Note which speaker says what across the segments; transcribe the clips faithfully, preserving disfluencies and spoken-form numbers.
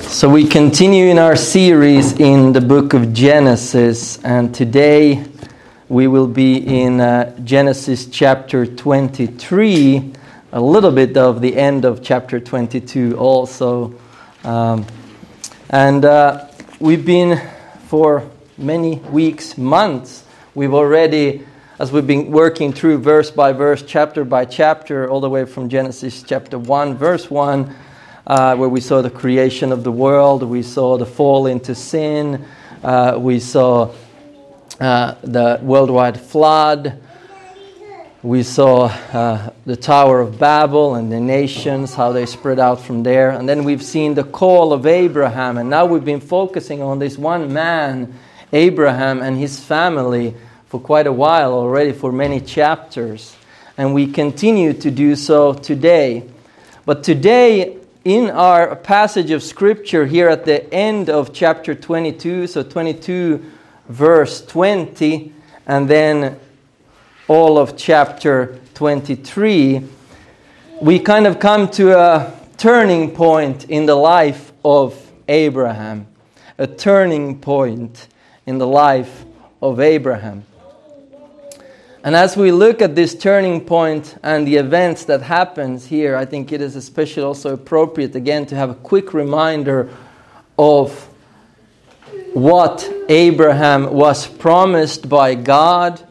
Speaker 1: So we continue in our series in the book of Genesis, and today we will be in uh, Genesis chapter twenty-three, a little bit of the end of chapter twenty-two also. Um, and uh, we've been for many weeks, months, we've already, as we've been working through verse by verse, chapter by chapter, all the way from Genesis chapter one, verse one, Uh, where we saw the creation of the world, we saw the fall into sin, uh, we saw uh, the worldwide flood, we saw uh, the Tower of Babel and the nations, how they spread out from there. And then we've seen the call of Abraham, and now we've been focusing on this one man, Abraham, and his family for quite a while already, for many chapters. And we continue to do so today. But today, in our passage of Scripture here at the end of chapter twenty-two, so twenty-two verse twenty, and then all of chapter twenty-three, we kind of come to a turning point in the life of Abraham. A turning point in the life of Abraham. And as we look at this turning point and the events that happens here, I think it is especially also appropriate again to have a quick reminder of what Abraham was promised by God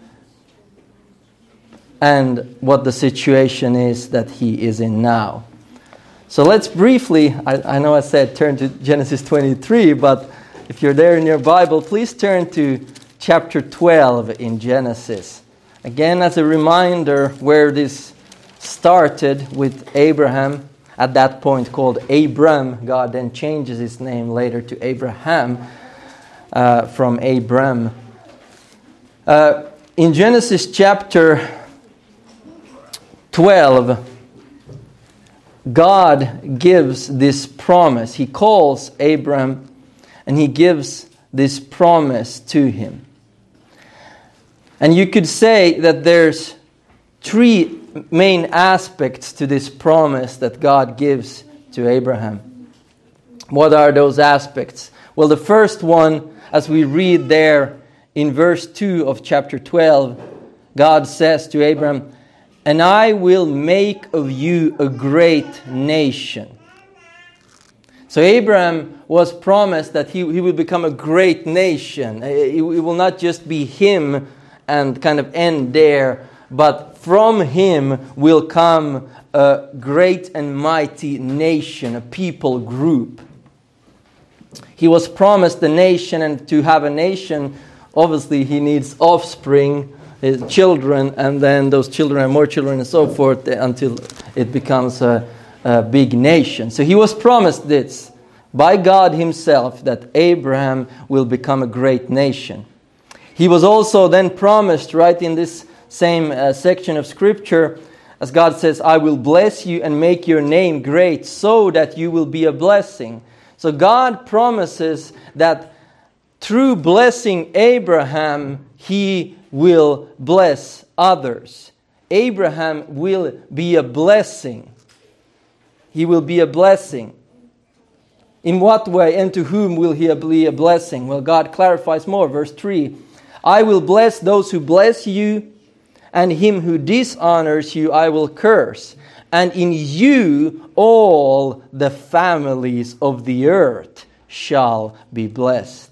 Speaker 1: and what the situation is that he is in now. So let's briefly, I, I know I said turn to Genesis twenty-three, but if you're there in your Bible, please turn to chapter twelve in Genesis. Again, as a reminder where this started with Abraham, at that point called Abram. God then changes his name later to Abraham uh, from Abram. Uh, in Genesis chapter twelve, God gives this promise. He calls Abram and he gives this promise to him. And you could say that there's three main aspects to this promise that God gives to Abraham. What are those aspects? Well, the first one, as we read there in verse two of chapter twelve, God says to Abraham, "And I will make of you a great nation." So Abraham was promised that he, he will become a great nation. It, it will not just be him and kind of end there, but from him will come a great and mighty nation, a people group. He was promised a nation, and to have a nation, obviously he needs offspring, his children, and then those children and more children and so forth until it becomes a, a big nation. So he was promised this by God himself, that Abraham will become a great nation. He was also then promised, right in this same uh, section of Scripture, as God says, "I will bless you and make your name great so that you will be a blessing." So God promises that through blessing Abraham, he will bless others. Abraham will be a blessing. He will be a blessing. In what way and to whom will he be a blessing? Well, God clarifies more. Verse three. "I will bless those who bless you, and him who dishonors you I will curse. And in you all the families of the earth shall be blessed."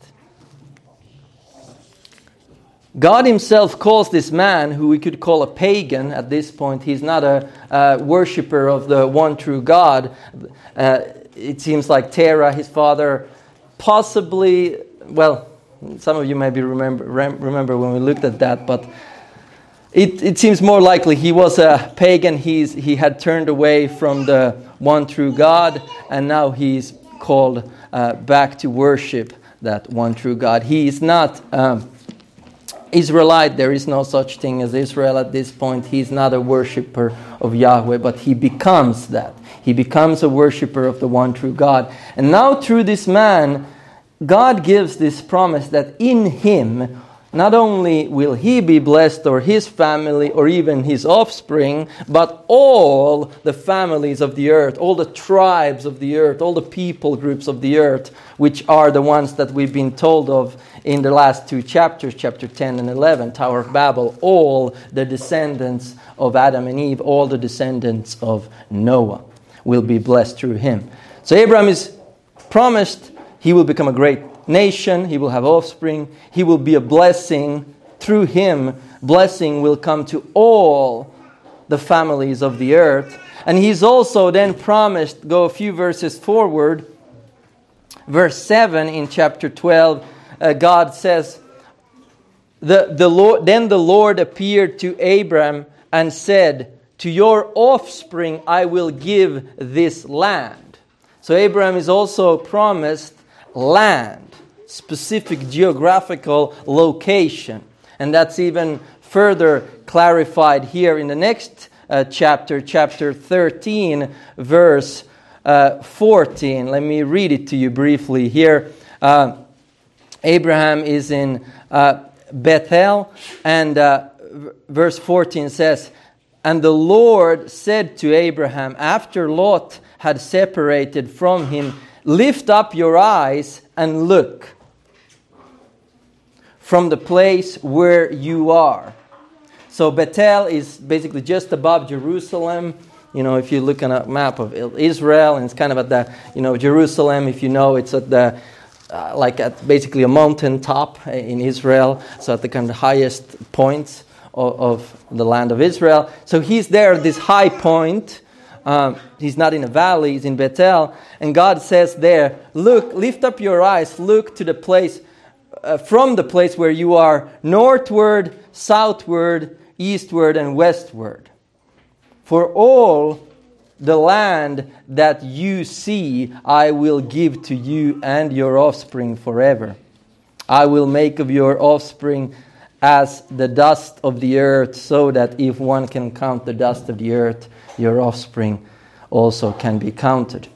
Speaker 1: God himself calls this man, who we could call a pagan at this point. He's not a uh, worshiper of the one true God. Uh, it seems like Terah, his father, possibly, well, some of you maybe remember remember when we looked at that, but it, it seems more likely he was a pagan. He's he had turned away from the one true God, and now he's called uh, back to worship that one true God. He is not um, Israelite. There is no such thing as Israel at this point. He's not a worshiper of Yahweh, but he becomes that. He becomes a worshiper of the one true God. And now through this man, God gives this promise that in him not only will he be blessed, or his family, or even his offspring, but all the families of the earth, all the tribes of the earth, all the people groups of the earth, which are the ones that we've been told of in the last two chapters, chapter ten and eleven, Tower of Babel, all the descendants of Adam and Eve, all the descendants of Noah will be blessed through him. So Abraham is promised he will become a great nation, he will have offspring, he will be a blessing. Through him, blessing will come to all the families of the earth. And he's also then promised, go a few verses forward, verse seven in chapter twelve, uh, God says, the, the Lord, then the Lord appeared to Abram and said, to your offspring I will give this land. So Abraham is also promised land, specific geographical location. And that's even further clarified here in the next uh, chapter, chapter thirteen, verse uh, fourteen. Let me read it to you briefly here. Uh, Abraham is in uh, Bethel, and uh, verse fourteen says, and the Lord said to Abraham, after Lot had separated from him, lift up your eyes and look from the place where you are. So Bethel is basically just above Jerusalem. You know, if you look on a map of Israel, and it's kind of at the, you know, Jerusalem, if you know, it's at the, uh, like at basically a mountain top in Israel. So at the kind of highest points of, of the land of Israel. So he's there at this high point. Um, he's not in a valley, he's in Bethel. And God says there, look, lift up your eyes, look to the place, uh, from the place where you are, northward, southward, eastward, and westward. For all the land that you see, I will give to you and your offspring forever. I will make of your offspring as the dust of the earth, so that if one can count the dust of the earth, your offspring also can be counted.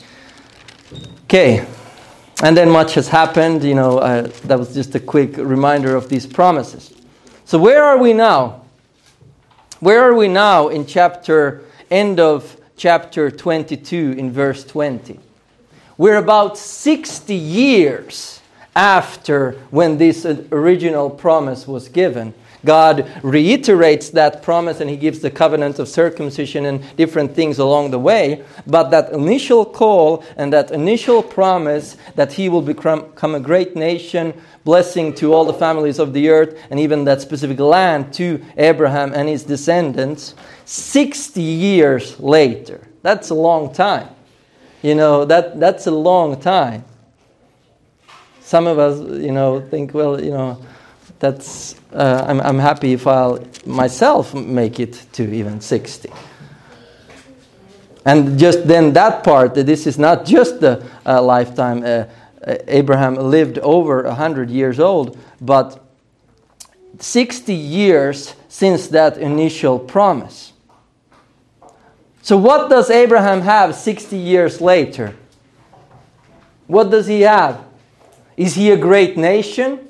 Speaker 1: Okay, and then much has happened. You know, uh, that was just a quick reminder of these promises. So where are we now? Where are we now in chapter, end of chapter twenty-two in verse twenty? We're about sixty years after when this original promise was given. God reiterates that promise, and he gives the covenant of circumcision and different things along the way. But that initial call and that initial promise that he will become, become a great nation, blessing to all the families of the earth, and even that specific land to Abraham and his descendants, sixty years later. That's a long time. You know, that that's a long time. Some of us, you know, think, well, you know, that's uh, I'm I'm happy if I'll myself make it to even sixty. And just then that part, that this is not just the uh, lifetime. Uh, Abraham lived over a hundred years old, but sixty years since that initial promise. So what does Abraham have sixty years later? What does he have? Is he a great nation?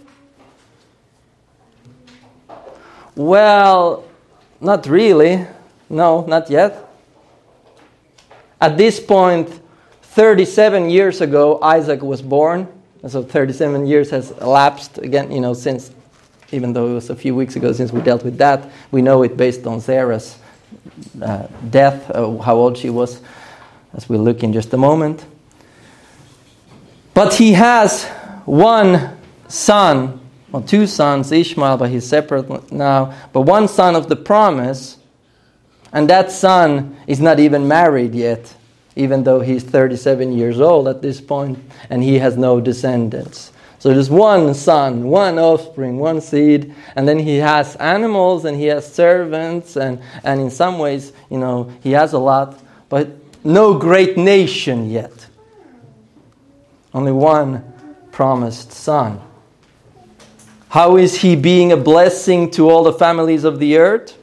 Speaker 1: Well, not really. No, not yet. At this point, thirty-seven years ago, Isaac was born. And so thirty-seven years has elapsed again, you know, since, even though it was a few weeks ago since we dealt with that, we know it based on Sarah's uh, death, uh, how old she was, as we'll look in just a moment. But he has one son, well, two sons, Ishmael, but he's separate now, but one son of the promise, and that son is not even married yet, even though he's thirty-seven years old at this point, and he has no descendants. So there's one son, one offspring, one seed, and then he has animals, and he has servants, and, and in some ways, you know, he has a lot, but no great nation yet. Only one promised son. How is he being a blessing to all the families of the earth?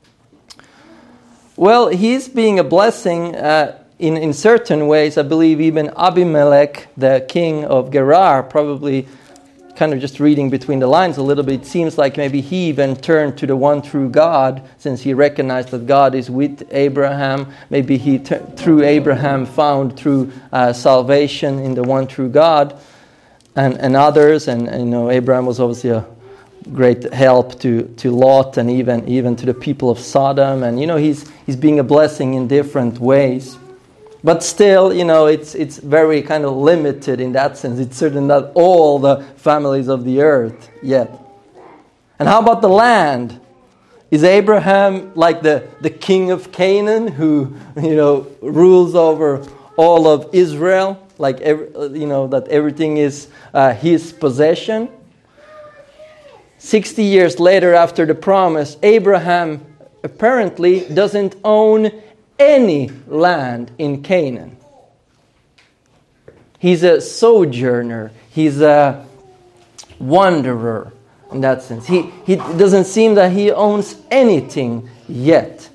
Speaker 1: Well, he's being a blessing uh, in, in certain ways. I believe even Abimelech, the king of Gerar, probably kind of just reading between the lines a little bit, it seems like maybe he even turned to the one true God, since he recognized that God is with Abraham. Maybe he, t- through Abraham, found true uh, salvation in the one true God, and, and others. And, and you know, Abraham was obviously a great help to, to Lot and even even to the people of Sodom. And you know, he's he's being a blessing in different ways. But still, you know, it's it's very kind of limited in that sense. It's certainly not all the families of the earth yet. And how about the land? Is Abraham like the, the king of Canaan who, you know, rules over all of Israel? Like, every, you know, that everything is uh, his possession? Sixty years later after the promise, Abraham apparently doesn't own any land in Canaan. He's a sojourner. He's a wanderer in that sense. He, he doesn't seem that he owns anything yet.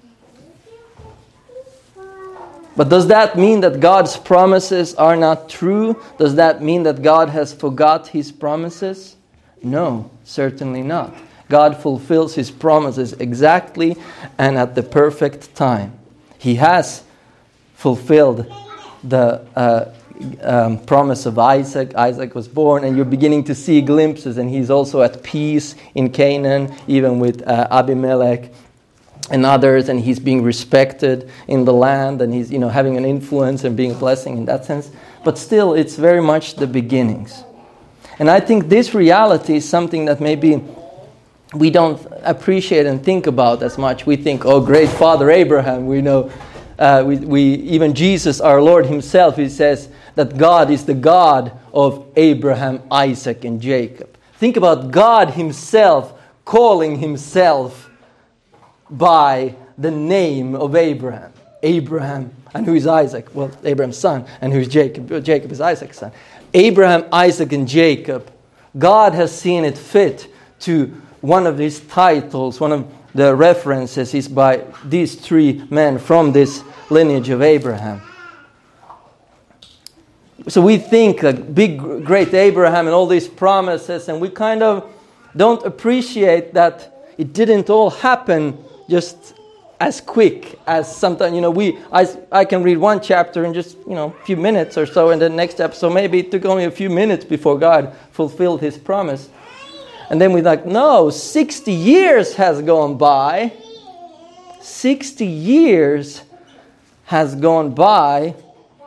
Speaker 1: But does that mean that God's promises are not true? Does that mean that God has forgot his promises? No, certainly not. God fulfills his promises exactly and at the perfect time. He has fulfilled the uh, um, promise of Isaac. Isaac was born, and you're beginning to see glimpses, and he's also at peace in Canaan, even with uh, Abimelech and others, and he's being respected in the land, and he's, you know, having an influence and being a blessing in that sense. But still, it's very much the beginnings. And I think this reality is something that maybe we don't appreciate and think about as much. We think, oh, great Father Abraham. We know, uh, we, we even Jesus, our Lord himself, he says that God is the God of Abraham, Isaac, and Jacob. Think about God himself calling himself by the name of Abraham. Abraham, and who is Isaac? Well, Abraham's son, and who is Jacob? Jacob is Isaac's son. Abraham, Isaac, and Jacob. God has seen it fit to one of these titles, one of the references is by these three men from this lineage of Abraham. So we think like big, great Abraham and all these promises, and we kind of don't appreciate that it didn't all happen just as quick as sometimes, you know, we, I, I can read one chapter in just, you know, a few minutes or so, and the next episode maybe it took only a few minutes before God fulfilled his promise. And then we're like, no, sixty years has gone by. sixty years has gone by.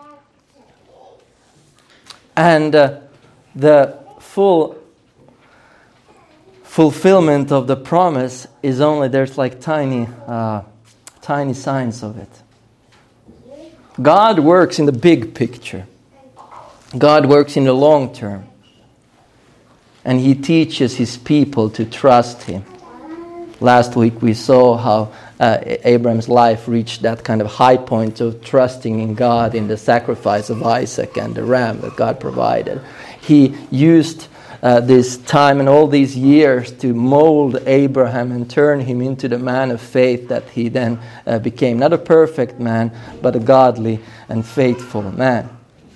Speaker 1: And uh, the full fulfillment of the promise is only, there's like tiny, uh, tiny signs of it. God works in the big picture. God works in the long term. And he teaches his people to trust him. Last week we saw how uh, Abraham's life reached that kind of high point of trusting in God in the sacrifice of Isaac and the ram that God provided. He used uh, this time and all these years to mold Abraham and turn him into the man of faith that he then uh, became. Not a perfect man, but a godly and faithful man.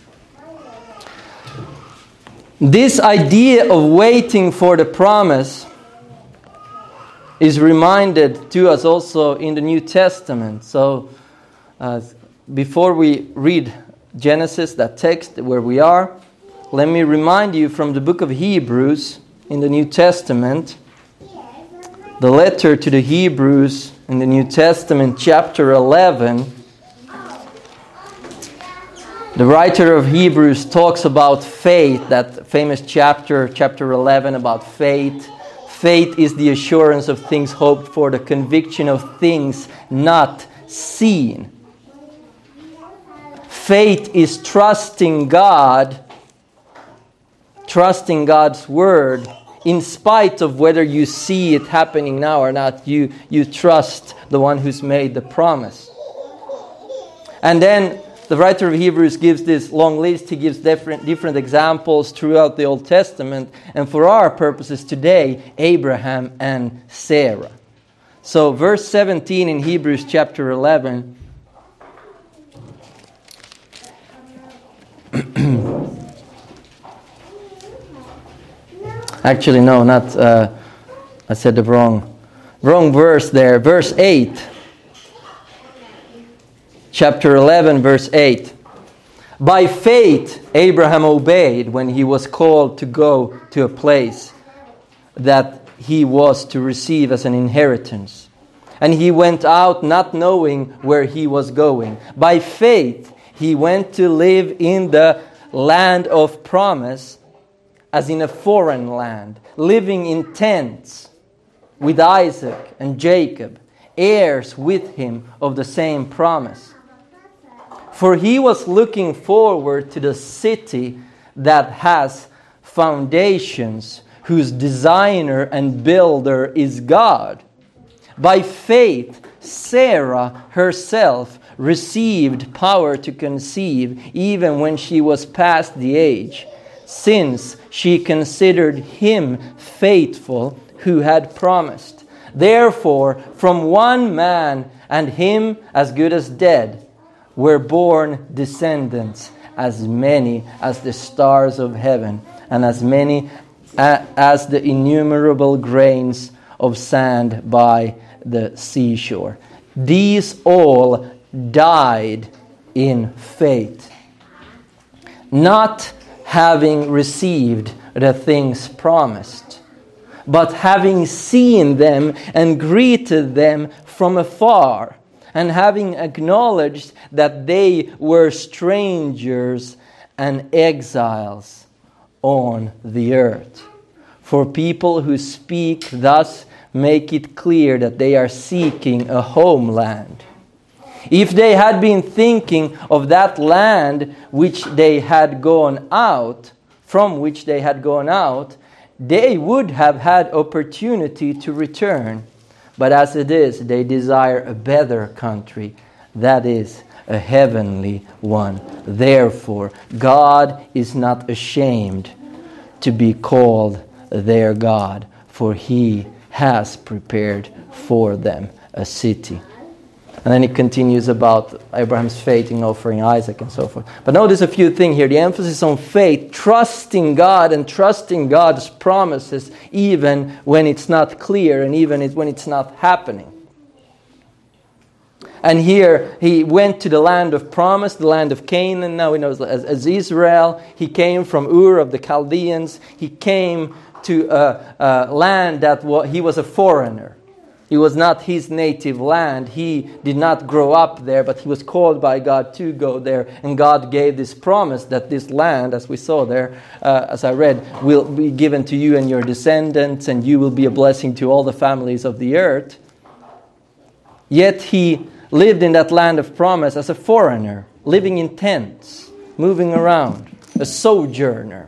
Speaker 1: This idea of waiting for the promise is reminded to us also in the New Testament. So uh, before we read Genesis, that text where we are, let me remind you from the book of Hebrews in the New Testament, the letter to the Hebrews in the New Testament, chapter eleven. The writer of Hebrews talks about faith, that famous chapter, chapter eleven, about faith. Faith is the assurance of things hoped for, the conviction of things not seen. Faith is trusting God, trusting God's word, in spite of whether you see it happening now or not. You, you trust the one who's made the promise. And then the writer of Hebrews gives this long list. He gives different, different examples throughout the Old Testament. And for our purposes today, Abraham and Sarah. So verse seventeen in Hebrews chapter eleven. Actually, no, not, uh, I said the wrong, wrong verse there. Verse eight. Chapter eleven, verse eight. By faith, Abraham obeyed when he was called to go to a place that he was to receive as an inheritance. And he went out not knowing where he was going. By faith, he went to live in the land of promise, as in a foreign land, living in tents with Isaac and Jacob, heirs with him of the same promise. For he was looking forward to the city that has foundations, whose designer and builder is God. By faith, Sarah herself received power to conceive even when she was past the age, since she considered him faithful who had promised. Therefore, from one man, and him as good as dead, were born descendants as many as the stars of heaven, and as many as the innumerable grains of sand by the seashore. These all died in faith, not having received the things promised, but having seen them and greeted them from afar, and having acknowledged that they were strangers and exiles on the earth. For people who speak thus make it clear that they are seeking a homeland. If they had been thinking of that land which they had gone out, from which they had gone out, they would have had opportunity to return. But as it is, they desire a better country, that is, a heavenly one. Therefore, God is not ashamed to be called their God, for He has prepared for them a city. And then it continues about Abraham's faith in offering Isaac and so forth. But notice a few things here. The emphasis on faith, trusting God and trusting God's promises even when it's not clear and even when it's not happening. And here he went to the land of promise, the land of Canaan. Now we know as, as Israel. He came from Ur of the Chaldeans. He came to a, a land that wa- he was a foreigner. It was not his native land. He did not grow up there, but he was called by God to go there. And God gave this promise that this land, as we saw there, uh, as I read, will be given to you and your descendants, and you will be a blessing to all the families of the earth. Yet he lived in that land of promise as a foreigner, living in tents, moving around, a sojourner.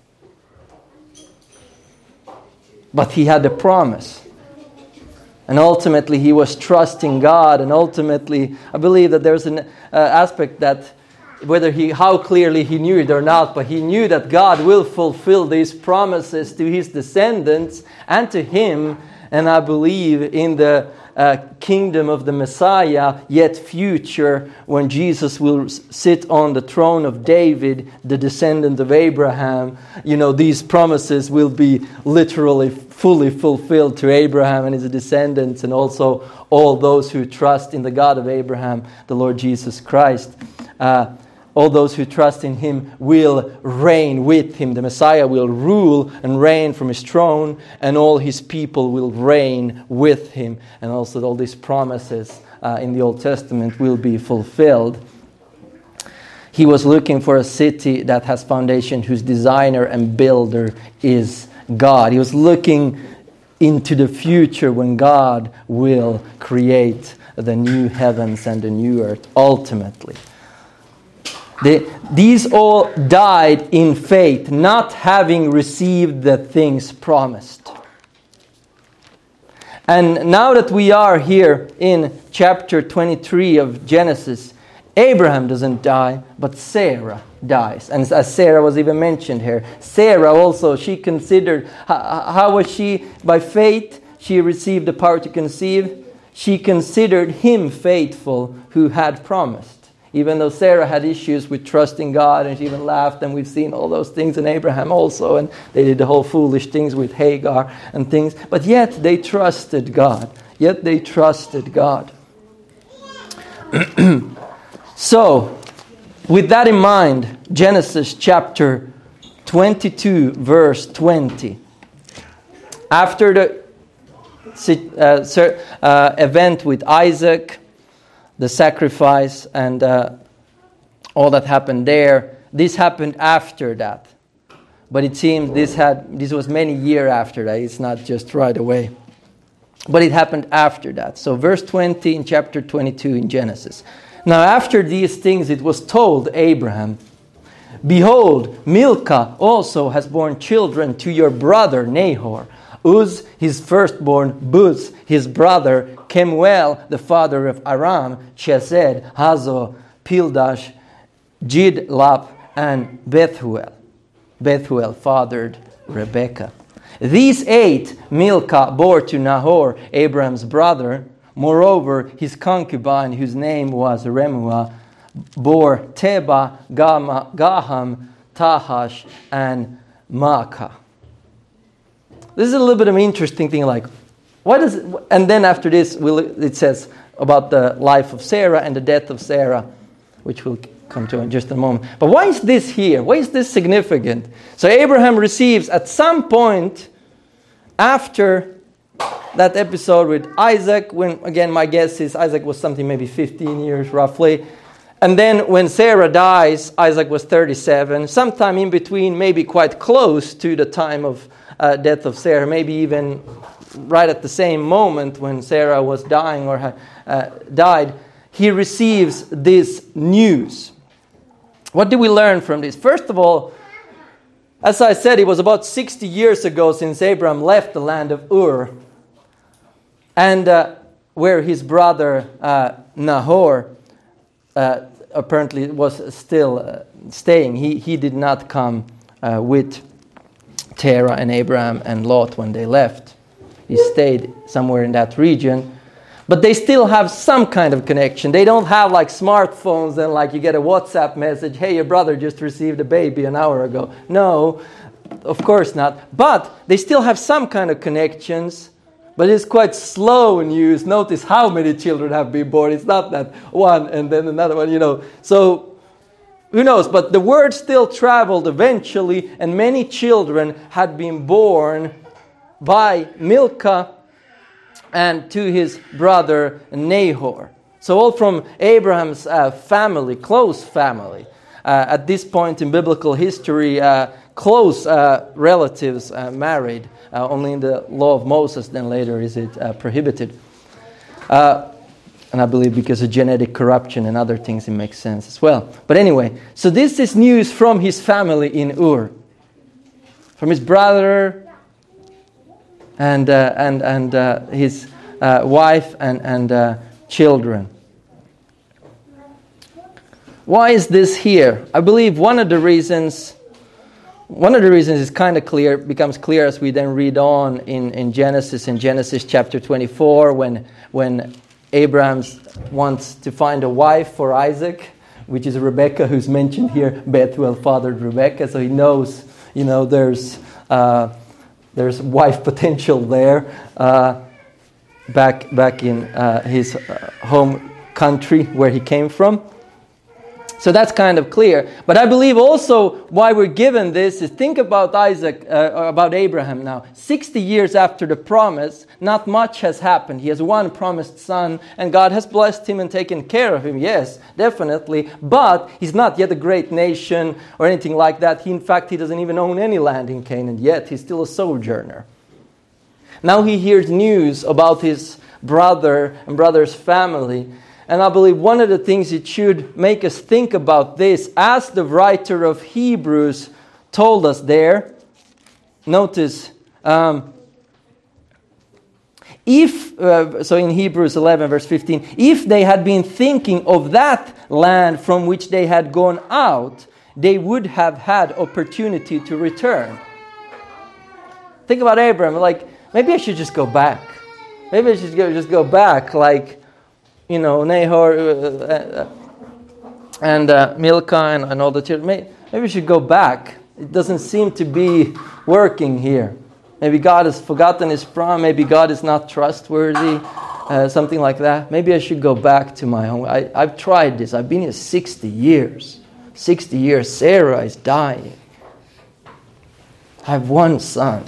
Speaker 1: But he had a promise. And ultimately, he was trusting God. And ultimately, I believe that there's an uh, aspect that, whether he, how clearly he knew it or not, but he knew that God will fulfill these promises to his descendants and to him. And I believe in the uh, kingdom of the Messiah, yet future, when Jesus will sit on the throne of David, the descendant of Abraham. You know, these promises will be literally fully fulfilled to Abraham and his descendants, and also all those who trust in the God of Abraham, the Lord Jesus Christ. Uh, all those who trust in Him will reign with Him. The Messiah will rule and reign from His throne, and all His people will reign with Him. And also all these promises uh, in the Old Testament will be fulfilled. He was looking for a city that has foundation, whose designer and builder is God. He was looking into the future when God will create the new heavens and the new earth ultimately. The, these all died in faith, not having received the things promised. And now that we are here in chapter twenty-three of Genesis, Abraham doesn't die, but Sarah dies. And as Sarah was even mentioned here, Sarah also, she considered, how, how was she? By faith, she received the power to conceive. She considered him faithful who had promised. Even though Sarah had issues with trusting God, and she even laughed, and we've seen all those things in Abraham also, and they did the whole foolish things with Hagar and things. But yet they trusted God. Yet they trusted God. So, with that in mind, Genesis chapter twenty-two, verse twenty. After the uh, uh, event with Isaac, the sacrifice, and uh, all that happened there, this happened after that. But it seems this had this was many years after that. It's not just right away. But it happened after that. So verse twenty in chapter twenty-two in Genesis. Now after these things it was told Abraham, behold, Milcah also has borne children to your brother Nahor. Uz, his firstborn, Buz, his brother, Kemuel, the father of Aram, Chesed, Hazo, Pildash, Jidlap, and Bethuel. Bethuel fathered Rebekah. These eight Milcah bore to Nahor, Abraham's brother. Moreover, his concubine, whose name was Remuah, bore Teba, Gama, Gaham, Tahash, and Maacah. This is a little bit of an interesting thing, like, why does it, and then after this, we'll, it says about the life of Sarah and the death of Sarah, which we'll come to in just a moment. But why is this here? Why is this significant? So Abraham receives at some point after that episode with Isaac, when, again, my guess is Isaac was something maybe fifteen years roughly. And then when Sarah dies, Isaac was thirty-seven. Sometime in between, maybe quite close to the time of uh, death of Sarah, maybe even right at the same moment when Sarah was dying or had uh, died, he receives this news. What do we learn from this? First of all, as I said, it was about sixty years ago since Abraham left the land of Ur, and uh, where his brother uh, Nahor uh, apparently was still uh, staying. He, he did not come uh, with Terah and Abraham and Lot when they left. He stayed somewhere in that region. But they still have some kind of connection. They don't have like smartphones and like you get a WhatsApp message, hey, your brother just received a baby an hour ago. No, of course not. But they still have some kind of connections. But it's quite slow news. Notice how many children have been born. It's not that one and then another one, you know. So who knows? But the word still traveled eventually, and many children had been born by Milcah and to his brother Nahor. So all from Abraham's uh, family, close family. Uh, at this point in biblical history, uh, close uh, relatives uh, married. Uh, only in the law of Moses, then later is it uh, prohibited. Uh, and I believe because of genetic corruption and other things, it makes sense as well. But anyway, so this is news from his family in Ur. From his brother and uh, and and uh, his uh, wife and, and uh, children. Why is this here? I believe one of the reasons... One of the reasons is kind of clear, becomes clear as we then read on in, in Genesis, in Genesis chapter twenty-four, when when Abraham wants to find a wife for Isaac, which is Rebekah, who's mentioned here. Bethuel fathered Rebekah, so he knows, you know, there's uh, there's wife potential there. Uh, back back in uh, his uh, home country where he came from. So that's kind of clear. But I believe also why we're given this is think about Isaac, uh, about Abraham now. sixty years after the promise, not much has happened. He has one promised son, and God has blessed him and taken care of him. Yes, definitely. But he's not yet a great nation or anything like that. He, in fact, he doesn't even own any land in Canaan yet. He's still a sojourner. Now he hears news about his brother and brother's family. And I believe one of the things it should make us think about this, as the writer of Hebrews told us there, notice, um, if, uh, so in Hebrews eleven verse fifteen, if they had been thinking of that land from which they had gone out, they would have had opportunity to return. Think about Abraham, like, maybe I should just go back. Maybe I should go, just go back, like, you know, Nahor, uh, uh, and uh, Milcah and, and all the children. Maybe, maybe we should go back. It doesn't seem to be working here. Maybe God has forgotten his promise. Maybe God is not trustworthy. Uh, something like that. Maybe I should go back to my home. I, I've tried this. I've been here sixty years. sixty years. Sarah is dying. I have one son.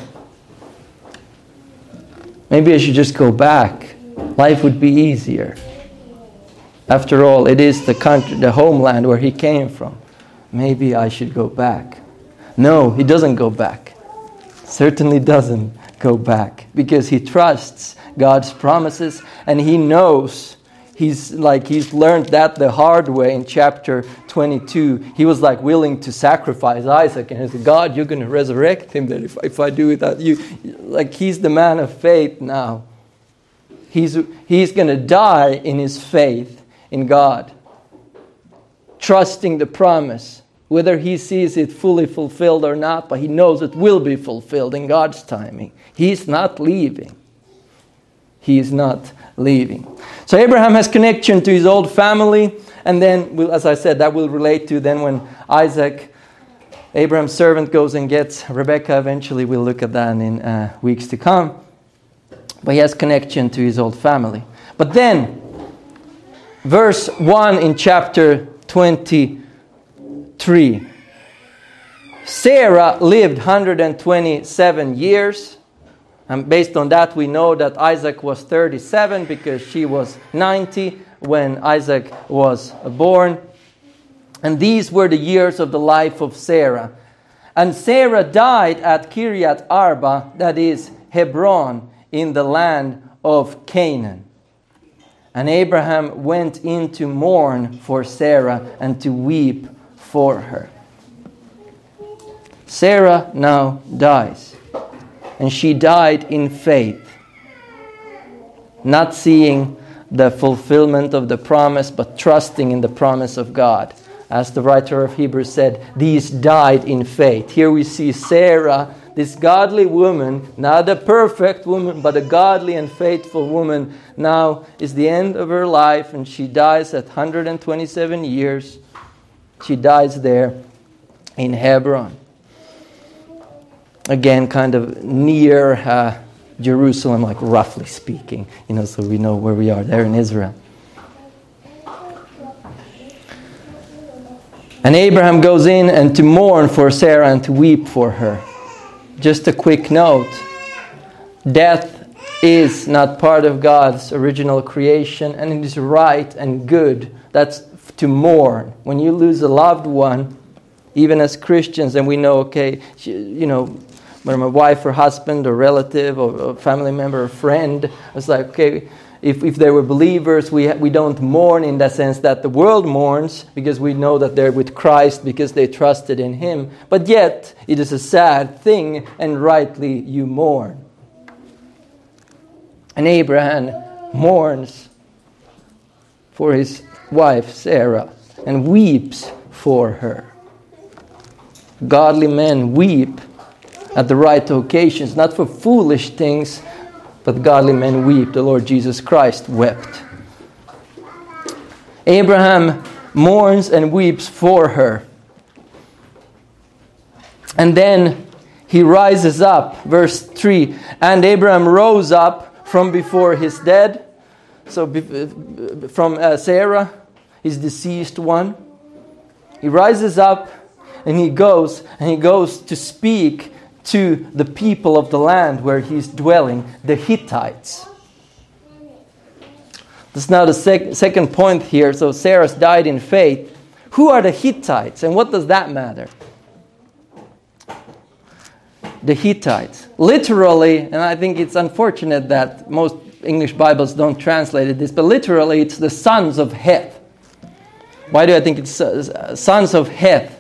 Speaker 1: Maybe I should just go back. Life would be easier. After all, it is the country, the homeland where he came from. Maybe I should go back. No, he doesn't go back. Certainly doesn't go back, because he trusts God's promises, and he knows, he's like he's learned that the hard way. In chapter twenty-two, he was like willing to sacrifice Isaac, and he said, God, you're going to resurrect him then if, if I do it. That you, like he's the man of faith now. He's he's going to die in his faith in God, trusting the promise, whether he sees it fully fulfilled or not, but he knows it will be fulfilled in God's timing. He's not leaving. He is not leaving. So Abraham has connection to his old family, and then, as I said, that will relate to then when Isaac, Abraham's servant, goes and gets Rebekah. Eventually, we'll look at that in uh, weeks to come. But he has connection to his old family. But then, verse one in chapter twenty-three. Sarah lived one hundred twenty-seven years. And based on that, we know that Isaac was thirty-seven, because she was ninety when Isaac was born. And these were the years of the life of Sarah. And Sarah died at Kiriath Arba, that is Hebron, in the land of Canaan. And Abraham went in to mourn for Sarah and to weep for her. Sarah now dies. And she died in faith, not seeing the fulfillment of the promise, but trusting in the promise of God. As the writer of Hebrews said, these died in faith. Here we see Sarah, this godly woman, not a perfect woman, but a godly and faithful woman, now is the end of her life, and she dies at one hundred twenty-seven years. She dies there in Hebron. Again, kind of near uh, Jerusalem, like roughly speaking, you know, so we know where we are there in Israel. And Abraham goes in and to mourn for Sarah and to weep for her. Just a quick note. Death is not part of God's original creation, and it is right and good. That's to mourn. When you lose a loved one, even as Christians, and we know, okay, you know, whether my wife or husband or relative or, or family member or friend, it's like, okay, if, if they were believers, we we don't mourn in the sense that the world mourns, because we know that they're with Christ because they trusted in Him. But yet, it is a sad thing, and rightly you mourn. And Abraham mourns for his wife Sarah and weeps for her. Godly men weep at the right occasions, not for foolish things, but godly men weep. The Lord Jesus Christ wept. Abraham mourns and weeps for her. And then he rises up, verse three. And Abraham rose up from before his dead, so from uh, Sarah, his deceased one. He rises up and he goes, and he goes to speak to the people of the land where he's dwelling, the Hittites. That's now the sec- second point here. So Sarah's died in faith. Who are the Hittites, and what does that matter? The Hittites. Literally, and I think it's unfortunate that most English Bibles don't translate this, but literally it's the sons of Heth. Why do I think it's uh, sons of Heth?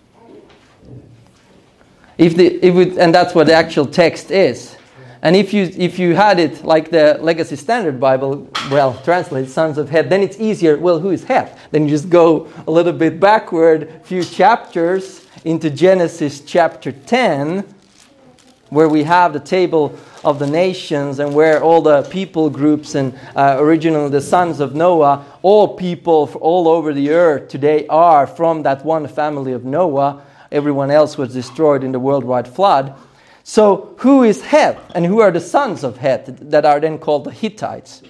Speaker 1: If the if it, and that's what the actual text is. And if you if you had it like the Legacy Standard Bible, well, translated sons of Heth, then it's easier. Well, who is Heth? Then you just go a little bit backward, a few chapters into Genesis chapter ten. where we have the table of the nations and where all the people groups and uh, originally the sons of Noah, all people all over the earth today are from that one family of Noah. Everyone else was destroyed in the worldwide flood. So who is Heth and who are the sons of Heth that are then called the Hittites?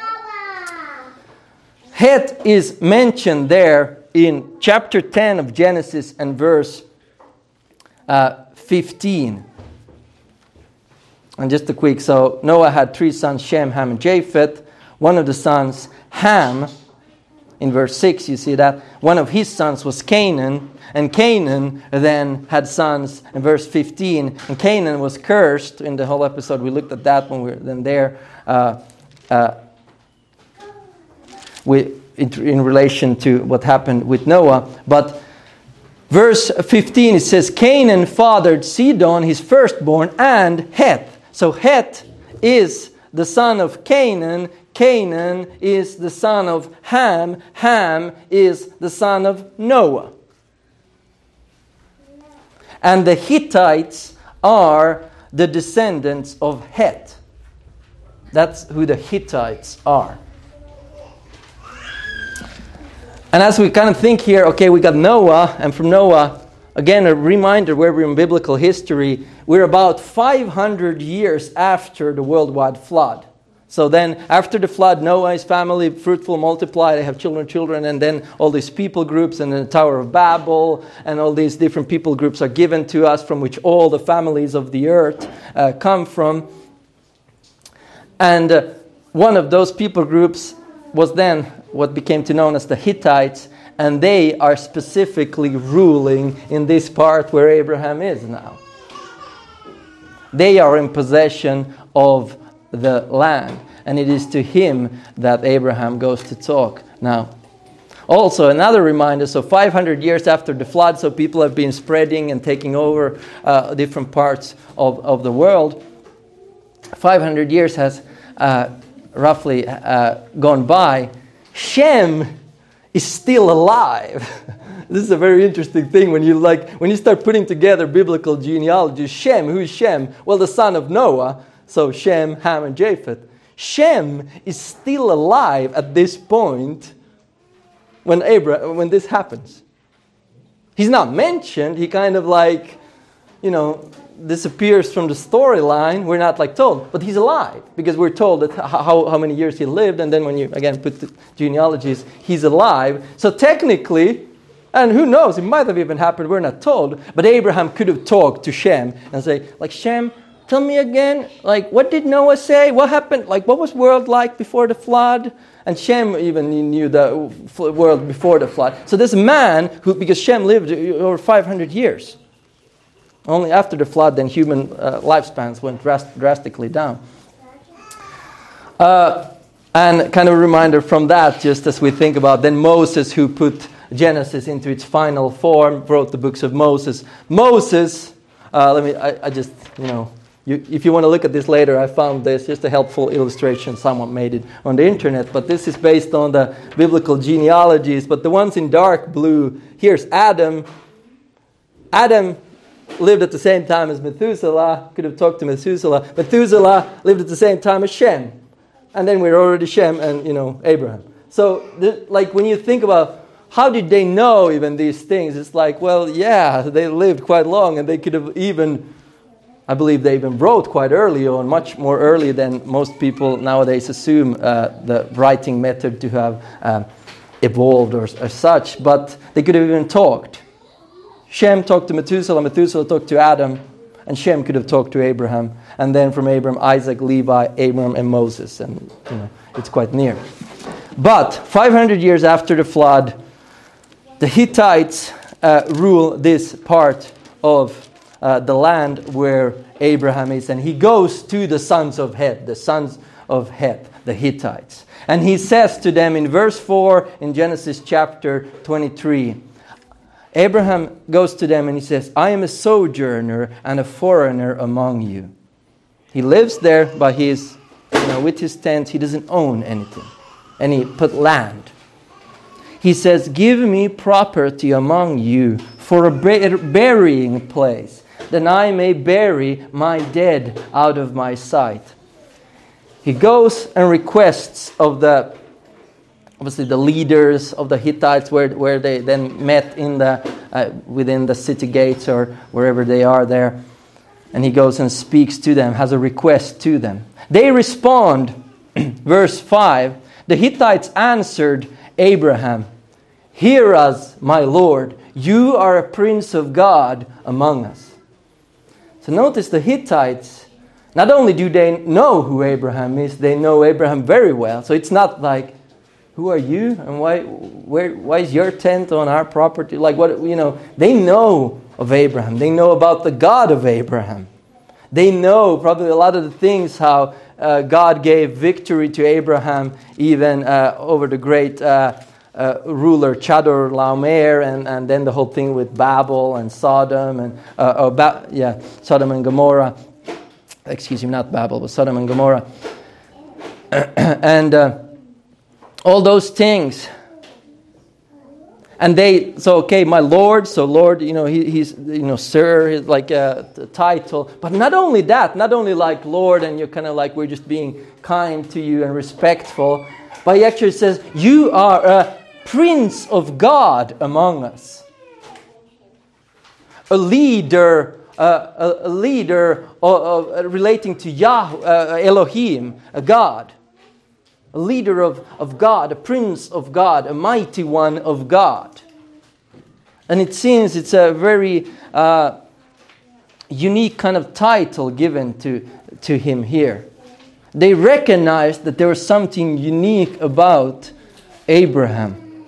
Speaker 1: Heth is mentioned there in chapter ten of Genesis and verse uh, fifteen. And just a quick, so Noah had three sons, Shem, Ham, and Japheth. One of the sons, Ham, in verse six, you see that. One of his sons was Canaan, and Canaan then had sons in verse fifteen. And Canaan was cursed. In the whole episode, we looked at that when we were then there. Uh, uh, we, in, in relation to what happened with Noah. But verse fifteen, it says, Canaan fathered Sidon, his firstborn, and Heth. So Heth is the son of Canaan. Canaan is the son of Ham. Ham is the son of Noah. And the Hittites are the descendants of Heth. That's who the Hittites are. And as we kind of think here, okay, we got Noah, and from Noah, again, a reminder where we're in biblical history, we're about five hundred years after the worldwide flood. So then, after the flood, Noah, his family, fruitful, multiply, they have children, children, and then all these people groups, and the Tower of Babel, and all these different people groups are given to us, from which all the families of the earth uh, come from. And uh, one of those people groups was then what became to known as the Hittites, and they are specifically ruling in this part where Abraham is now. They are in possession of the land, and it is to him that Abraham goes to talk now. Also, another reminder, so five hundred years after the flood, so people have been spreading and taking over uh, different parts of, of the world. five hundred years has uh, roughly uh, gone by. Shem is still alive. This is a very interesting thing when you like when you start putting together biblical genealogy. Shem, who is Shem? Well, the son of Noah. So Shem, Ham, and Japheth. Shem is still alive at this point when Abraham, when this happens. He's not mentioned. He kind of like, you know, disappears from the storyline. We're not like told, but he's alive because we're told that how, how many years he lived, and then when you again put the genealogies, he's alive. So technically, and who knows, it might have even happened, we're not told, but Abraham could have talked to Shem and say, like, Shem, tell me again, like, what did Noah say? What happened? Like, what was world like before the flood? And Shem even knew the world before the flood. So this man, who because Shem lived over five hundred years, only after the flood, then human uh, lifespans went drast- drastically down. Uh, and kind of a reminder from that, just as we think about then Moses, who put Genesis into its final form, wrote the books of Moses. Moses, uh, let me, I, I just, you know, you, if you want to look at this later, I found this, just a helpful illustration. Someone made it on the internet, but this is based on the biblical genealogies. But the ones in dark blue, here's Adam. Adam lived at the same time as Methuselah, could have talked to Methuselah. Methuselah lived at the same time as Shem. And then we're already Shem and, you know, Abraham. So, the, like, when you think about how did they know even these things, it's like, well, yeah, they lived quite long, and they could have even, I believe they even wrote quite early on, much more early than most people nowadays assume uh, the writing method to have um, evolved or, or such. But they could have even talked. Shem talked to Methuselah, Methuselah talked to Adam, and Shem could have talked to Abraham. And then from Abraham, Isaac, Levi, Abram, and Moses. And, you know, it's quite near. But five hundred years after the flood, the Hittites uh, rule this part of uh, the land where Abraham is. And he goes to the sons of Heth, the sons of Heth, the Hittites. And he says to them in verse four in Genesis chapter twenty-three, Abraham goes to them and he says, I am a sojourner and a foreigner among you. He lives there, but he is, you know, with his tent, he doesn't own anything. And he put land. He says, give me property among you for a burying place, that I may bury my dead out of my sight. He goes and requests of the, obviously the leaders of the Hittites, where, where they then met in the uh, within the city gates or wherever they are there. And he goes and speaks to them, has a request to them. They respond, verse five, the Hittites answered Abraham, "Hear us, my Lord, you are a prince of God among us." So notice the Hittites, not only do they know who Abraham is, they know Abraham very well. So it's not like, who are you? And why where why is your tent on our property? Like what, you know, they know of Abraham. They know about the God of Abraham. They know probably a lot of the things how uh, God gave victory to Abraham even uh, over the great uh, uh, ruler Chedorlaomer, and, and then the whole thing with Babel and Sodom and uh, oh, ba- yeah Sodom and Gomorrah. Excuse me, not Babel, but Sodom and Gomorrah. and uh, all those things. And they, so okay, my Lord, so Lord, you know, he, he's, you know, sir, is like a, a title. But not only that, not only like Lord, and you're kind of like, we're just being kind to you and respectful. But he actually says, you are a prince of God among us. A leader, uh, a, a leader of, of, relating to Yahweh, uh, Elohim, a God. A leader of, of God, a prince of God, a mighty one of God. And it seems it's a very uh, unique kind of title given to, to him here. They recognized that there was something unique about Abraham.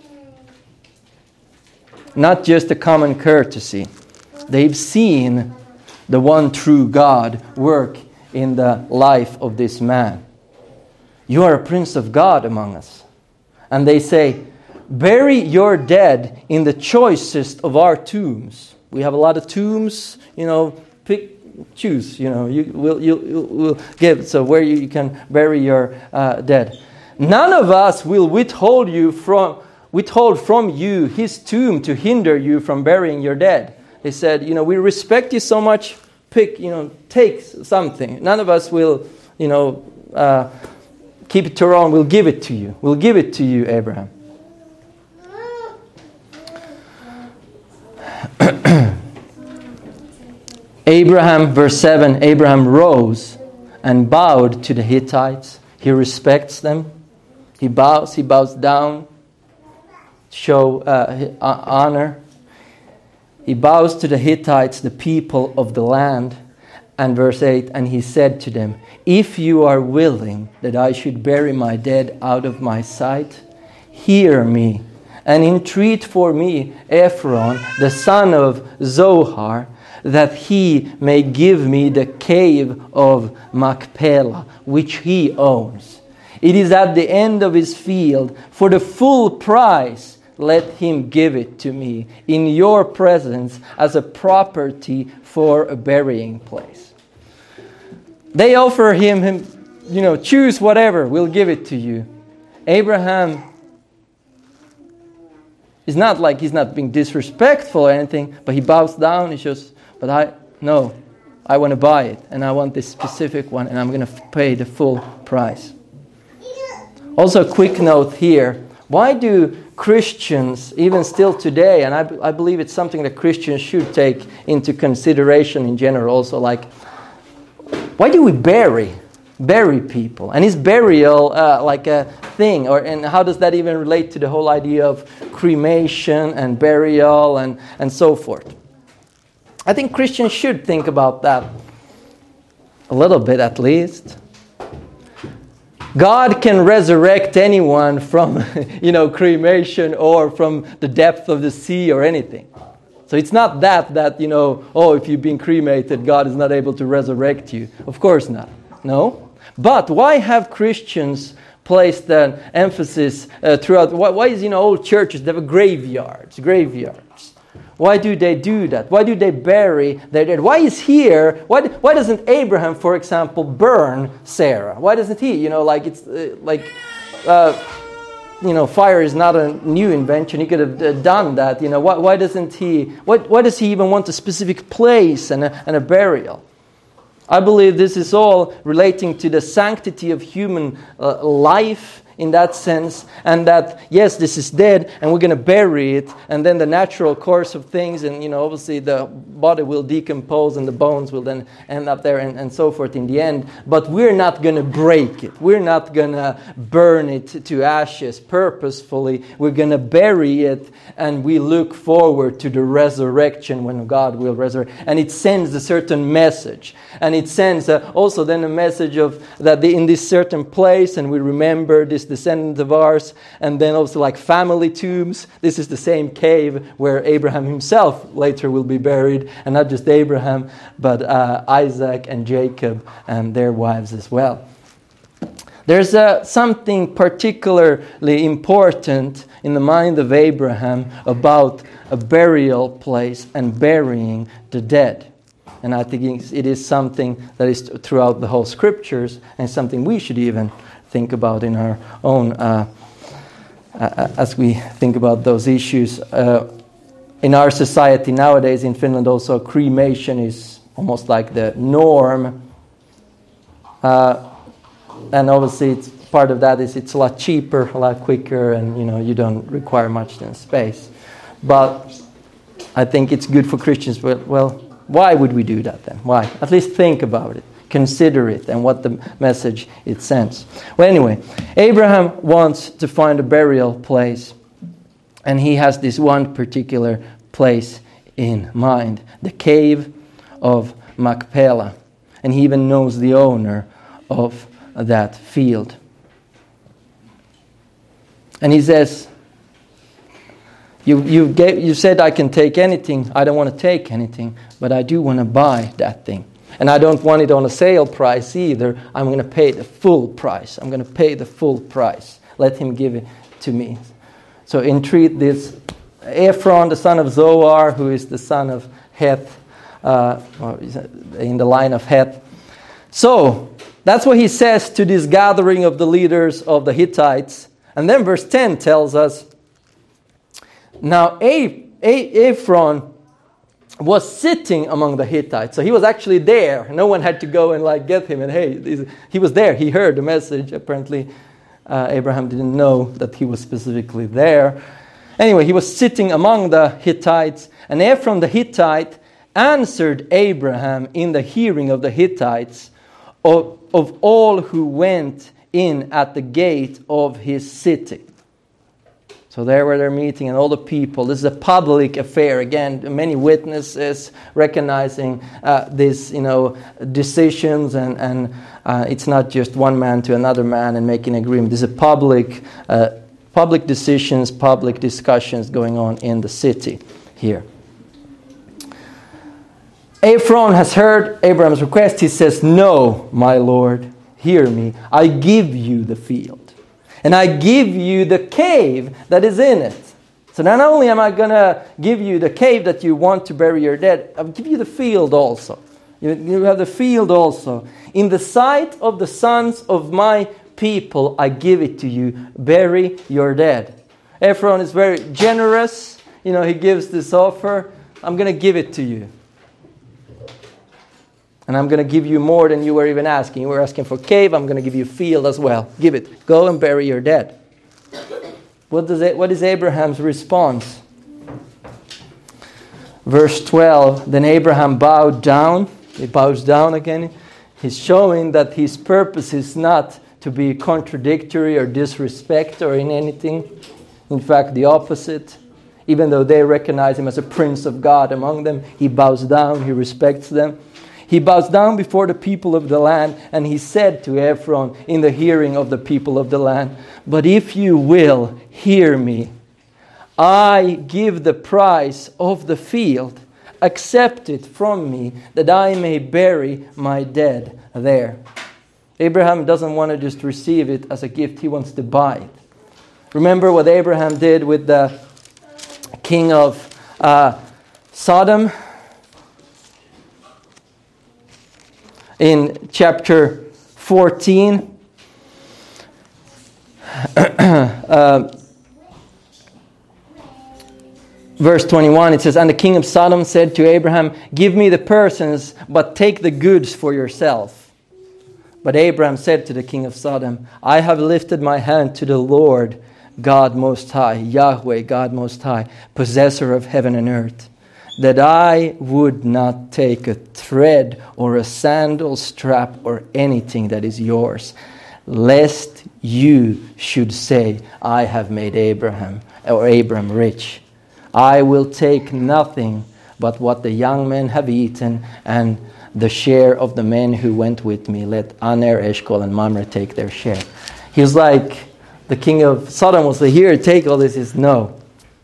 Speaker 1: Not just a common courtesy. They've seen the one true God work in the life of this man. You are a prince of God among us. And they say, bury your dead in the choicest of our tombs. We have a lot of tombs, you know, pick, choose, you know, you will you will give, so where you can bury your uh, dead. None of us will withhold you from withhold from you his tomb to hinder you from burying your dead. They said, you know, we respect you so much, pick, you know, take something. None of us will, you know, uh, keep it to our own. We'll give it to you. We'll give it to you, Abraham. Abraham, verse seven, Abraham rose and bowed to the Hittites. He respects them. He bows, he bows down, show uh, honor. He bows to the Hittites, the people of the land. And verse eight, and he said to them, if you are willing that I should bury my dead out of my sight, hear me, and entreat for me Ephron, the son of Zohar, that he may give me the cave of Machpelah, which he owns. It is at the end of his field. For the full price, let him give it to me in your presence as a property for a burying place. They offer him, him, you know, choose whatever, we'll give it to you. Abraham is not like he's not being disrespectful or anything, but he bows down, he says, but I, no, I want to buy it, and I want this specific one, and I'm going to pay the full price. Also, a quick note here. Why do Christians, even still today, and I, I believe it's something that Christians should take into consideration in general also, like, why do we bury, bury people? And is burial uh, like a thing? Or and how does that even relate to the whole idea of cremation and burial and, and so forth? I think Christians should think about that a little bit at least. God can resurrect anyone from, you know, cremation or from the depth of the sea or anything. So it's not that, that, you know, oh, if you've been cremated, God is not able to resurrect you. Of course not. No. But why have Christians placed an emphasis uh, throughout? Why, why is, you know, old churches, they have graveyards, graveyards. Why do they do that? Why do they bury their dead? Why is here, why, why doesn't Abraham, for example, burn Sarah? Why doesn't he, you know, like it's uh, like... Uh, you know, fire is not a new invention. He could have uh, done that. You know, why, why doesn't he? Why, why does he even want a specific place and a, and a burial? I believe this is all relating to the sanctity of human uh, life in that sense, and that yes, this is dead, and we're going to bury it, and then the natural course of things, and you know, obviously the body will decompose, and the bones will then end up there, and, and so forth in the end. But we're not going to break it. We're not going to burn it to ashes purposefully. We're going to bury it, and we look forward to the resurrection when God will resurrect. And it sends a certain message, and it sends uh, also then a message of that the, in this certain place, and we remember this descendant of ours, and then also like family tombs. This is the same cave where Abraham himself later will be buried, and not just Abraham, but uh, Isaac and Jacob and their wives as well. There's uh, something particularly important in the mind of Abraham about a burial place and burying the dead. And I think it is something that is throughout the whole scriptures, and something we should even think about in our own, uh, uh, as we think about those issues. Uh, in our society nowadays in Finland also, cremation is almost like the norm. Uh, and obviously it's, part of that is it's a lot cheaper, a lot quicker, and you know, you don't require much in space. But I think it's good for Christians. But, well, why would we do that then? Why? At least think about it. Consider it and what the message it sends. Well, anyway, Abraham wants to find a burial place, and he has this one particular place in mind, the cave of Machpelah, and he even knows the owner of that field. And he says, you you gave, you said I can take anything. I don't want to take anything, but I do want to buy that thing. And I don't want it on a sale price either. I'm going to pay the full price. I'm going to pay the full price. Let him give it to me. So entreat this Ephron, the son of Zohar, who is the son of Heth, uh, in the line of Heth. So that's what he says to this gathering of the leaders of the Hittites. And then verse ten tells us, now A- A- Ephron was sitting among the Hittites. So he was actually there. No one had to go and like get him. And hey, he was there. He heard the message. Apparently, uh, Abraham didn't know that he was specifically there. Anyway, he was sitting among the Hittites. And Ephron the Hittite answered Abraham in the hearing of the Hittites of, of all who went in at the gate of his city. So there were their meeting and all the people. This is a public affair. Again, many witnesses recognizing uh, this, you know, decisions, and and uh, it's not just one man to another man and making an agreement. This is a public, uh, public decisions, public discussions going on in the city here. Ephron has heard Abraham's request. He says, "No, my lord, hear me. I give you the field. And I give you the cave that is in it." So not only am I going to give you the cave that you want to bury your dead, I'll give you the field also. You, you have the field also. In the sight of the sons of my people, I give it to you. Bury your dead. Ephron is very generous. You know, he gives this offer. I'm going to give it to you. And I'm going to give you more than you were even asking. You were asking for cave. I'm going to give you field as well. Give it. Go and bury your dead. What does it, what is Abraham's response? Verse twelve. Then Abraham bowed down. He bows down again. He's showing that his purpose is not to be contradictory or disrespect or in anything. In fact, the opposite. Even though they recognize him as a prince of God among them, he bows down. He respects them. He bows down before the people of the land, and he said to Ephron in the hearing of the people of the land, "But if you will hear me, I give the price of the field. Accept it from me, that I may bury my dead there." Abraham doesn't want to just receive it as a gift. He wants to buy it. Remember what Abraham did with the king of uh, Sodom? In chapter fourteen, uh, verse twenty-one, it says, "And the king of Sodom said to Abraham, 'Give me the persons, but take the goods for yourself.' But Abraham said to the king of Sodom, 'I have lifted my hand to the Lord God Most High, Yahweh God Most High, possessor of heaven and earth, that I would not take a thread or a sandal strap or anything that is yours, lest you should say, I have made Abraham or Abram rich. I will take nothing but what the young men have eaten, and the share of the men who went with me. Let Aner, Eshcol, and Mamre take their share.'" He was like, the king of Sodom was like, "Here, take all this." He says, no.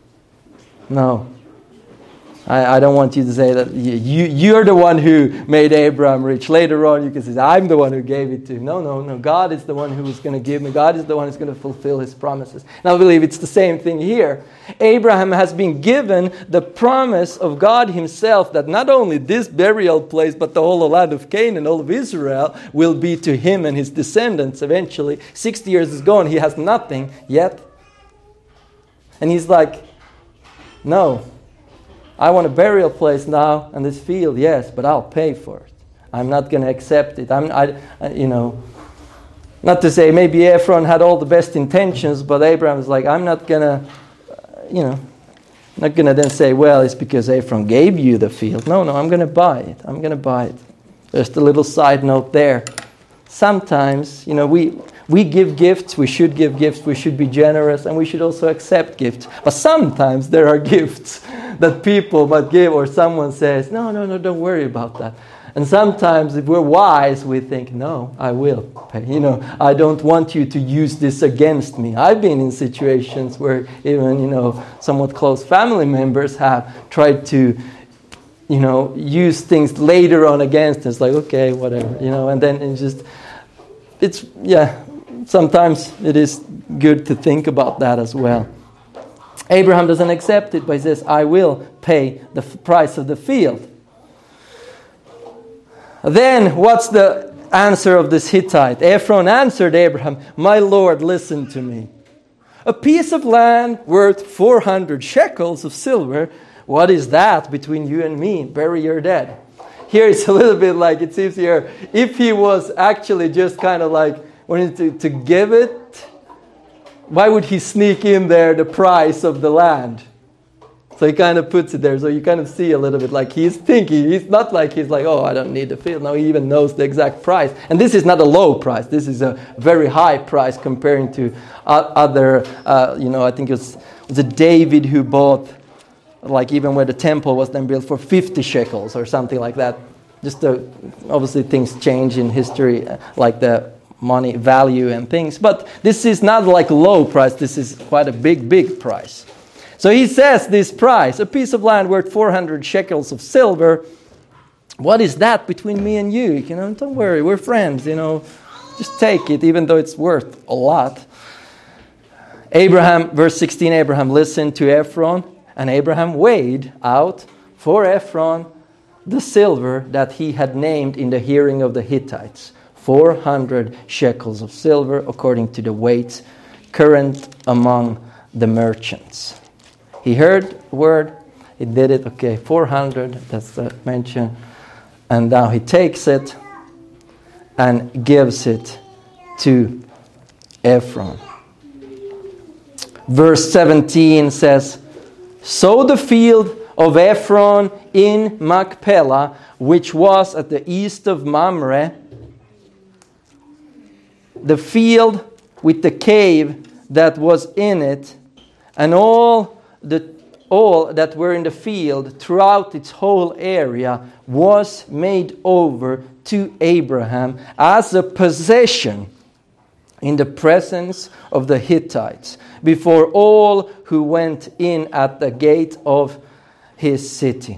Speaker 1: No. I, I don't want you to say that you, you, you're the one who made Abraham rich. Later on, you can say, I'm the one who gave it to him. No, no, no. God is the one who was going to give me. God is the one who's going to fulfill his promises. And I believe it's the same thing here. Abraham has been given the promise of God himself that not only this burial place, but the whole land of Canaan, all of Israel, will be to him and his descendants eventually. sixty years is gone. He has nothing yet. And he's like, no. I want a burial place now and this field, yes, but I'll pay for it. I'm not going to accept it. I'm, I, you know, not to say maybe Ephron had all the best intentions, but Abraham is like, I'm not going to, you know, not going to then say, well, it's because Ephron gave you the field. No, no, I'm going to buy it. I'm going to buy it. Just a little side note there. Sometimes, you know, we we give gifts, we should give gifts, we should be generous, and we should also accept gifts. But sometimes there are gifts that people might give, or someone says, no, no, no, don't worry about that. And sometimes if we're wise, we think, no, I will pay. You know, I don't want you to use this against me. I've been in situations where even, you know, somewhat close family members have tried to, you know, use things later on against us, like, okay, whatever, you know, and then it's just, it's, yeah, sometimes it is good to think about that as well. Abraham doesn't accept it, but he says, I will pay the f- price of the field. Then, what's the answer of this Hittite? Ephron answered Abraham, my Lord, listen to me. A piece of land worth four hundred shekels of silver, what is that between you and me? Bury your dead. Here it's a little bit like, it seems here, if he was actually just kind of like, wanted to, to give it, why would he sneak in there the price of the land? So he kind of puts it there. So you kind of see a little bit like he's thinking. He's not like he's like, oh, I don't need the field. No, he even knows the exact price. And this is not a low price. This is a very high price comparing to other, uh, you know, I think it was, it was a David who bought, like even where the temple was then built, for fifty shekels or something like that. Just the, obviously things change in history, like the money value and things. But this is not like low price. This is quite a big, big price. So he says this price, a piece of land worth four hundred shekels of silver. What is that between me and you? You know, don't worry, we're friends, you know. Just take it, even though it's worth a lot. Abraham, verse sixteen, Abraham listened to Ephron, and Abraham weighed out for Ephron the silver that he had named in the hearing of the Hittites. four hundred shekels of silver, according to the weights current among the merchants. He heard the word, he did it, okay, four hundred, that's the mention. And now he takes it and gives it to Ephron. Verse seventeen says, so the field of Ephron in Machpelah, which was at the east of Mamre, the field with the cave that was in it, and all the all that were in the field throughout its whole area, was made over to Abraham as a possession in the presence of the Hittites, before all who went in at the gate of his city.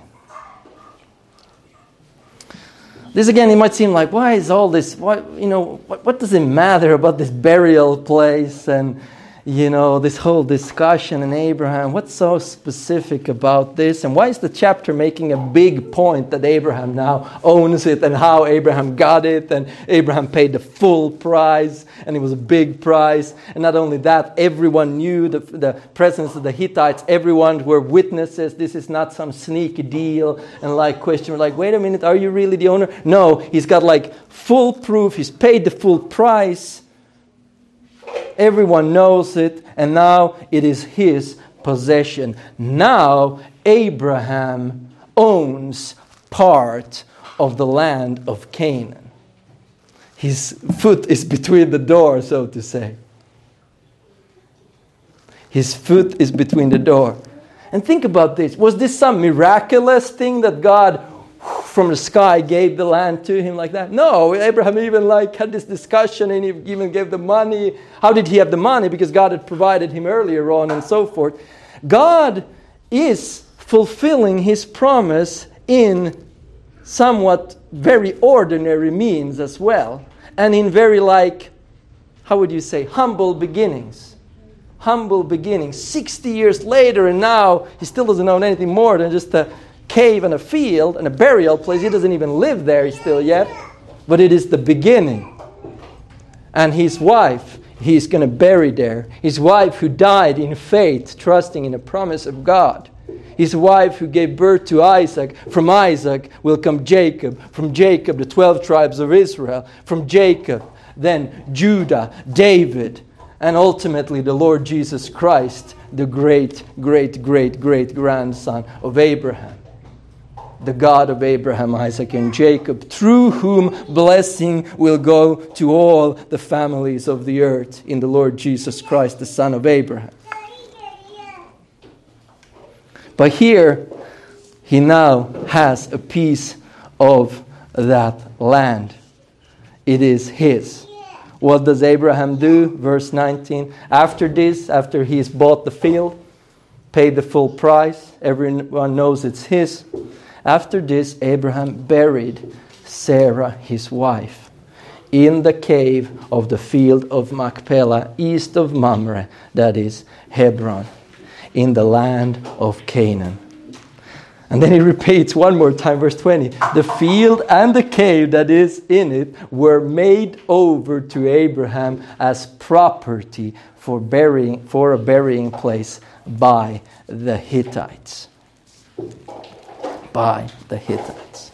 Speaker 1: This again, it might seem like, why is all this, why, you know, what, what does it matter about this burial place? And, you know, this whole discussion in Abraham. What's so specific about this? And why is the chapter making a big point that Abraham now owns it and how Abraham got it and Abraham paid the full price and it was a big price. And not only that, everyone knew the, the presence of the Hittites. Everyone were witnesses. This is not some sneaky deal and like question like, wait a minute, are you really the owner? No, he's got like full proof. He's paid the full price. Everyone knows it, and now it is his possession. Now Abraham owns part of the land of Canaan. His foot is between the door, so to say. His foot is between the door. And think about this. Was this some miraculous thing that God from the sky gave the land to him like that? No, Abraham even like had this discussion and he even gave the money. How did he have the money? Because God had provided him earlier on and so forth. God is fulfilling his promise in somewhat very ordinary means as well. And in very like, how would you say, humble beginnings. Humble beginnings. sixty years later and now he still doesn't own anything more than just a cave and a field and a burial place. He doesn't even live there still yet. But it is the beginning. And his wife, he's going to bury there. His wife who died in faith, trusting in the promise of God. His wife who gave birth to Isaac. From Isaac will come Jacob. From Jacob, the twelve tribes of Israel. From Jacob, then Judah, David, and ultimately the Lord Jesus Christ, the great, great, great, great grandson of Abraham. The God of Abraham, Isaac, and Jacob, through whom blessing will go to all the families of the earth in the Lord Jesus Christ, the Son of Abraham. But here, he now has a piece of that land. It is his. What does Abraham do? Verse nineteen. After this, after he's bought the field, paid the full price, everyone knows it's his. After this, Abraham buried Sarah, his wife, in the cave of the field of Machpelah, east of Mamre, that is Hebron, in the land of Canaan. And then he repeats one more time, verse twenty. The field and the cave that is in it were made over to Abraham as property for burying, for a burying place by the Hittites. By the Hittites.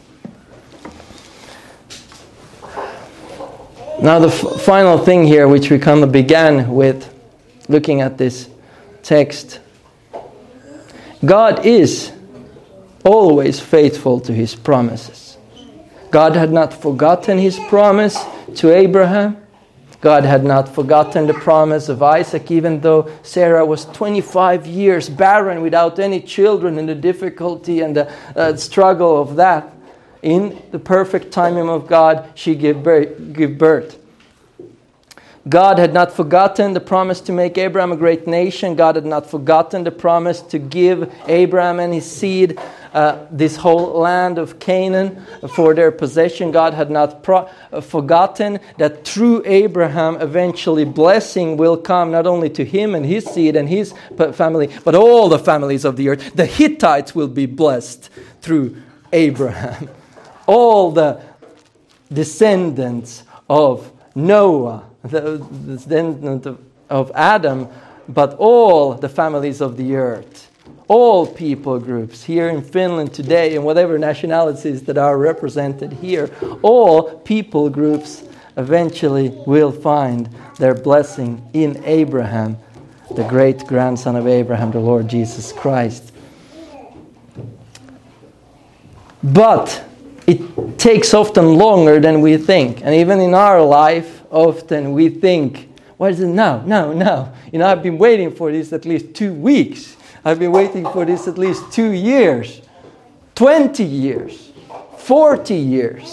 Speaker 1: Now the f- final thing here, which we kind of began with, looking at this text. God is always faithful to his promises. God had not forgotten his promise to Abraham. God had not forgotten the promise of Isaac, even though Sarah was twenty-five years barren without any children, and the difficulty and the uh, struggle of that. In the perfect timing of God, she gave birth, gave birth. God had not forgotten the promise to make Abraham a great nation. God had not forgotten the promise to give Abraham and his seed uh, this whole land of Canaan for their possession. God had not pro- uh, forgotten that through Abraham eventually blessing will come not only to him and his seed and his family, but all the families of the earth. The Hittites will be blessed through Abraham. All the descendants of Noah, the descendant of, of Adam, but all the families of the earth, all people groups here in Finland today, and whatever nationalities that are represented here, all people groups eventually will find their blessing in Abraham, the great grandson of Abraham, the Lord Jesus Christ. But it takes often longer than we think, and even in our life, often we think, what is it now? No, no. You know, I've been waiting for this at least two weeks. I've been waiting for this at least two years. twenty years. forty years.